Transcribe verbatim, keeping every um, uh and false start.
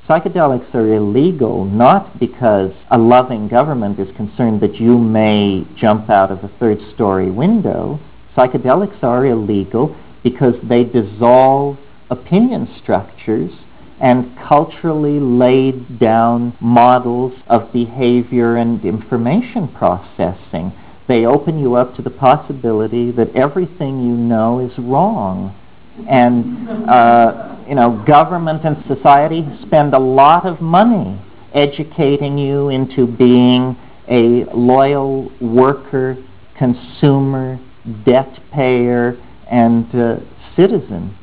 Psychedelics are illegal not because a loving government is concerned that you may jump out of a third-story window. Psychedelics are illegal because they dissolve opinion structures and culturally laid down models of behavior and information processing. They open you up to the possibility that everything you know is wrong. And, uh, you know, government and society spend a lot of money educating you into being a loyal worker, consumer, debt payer, and uh, citizen.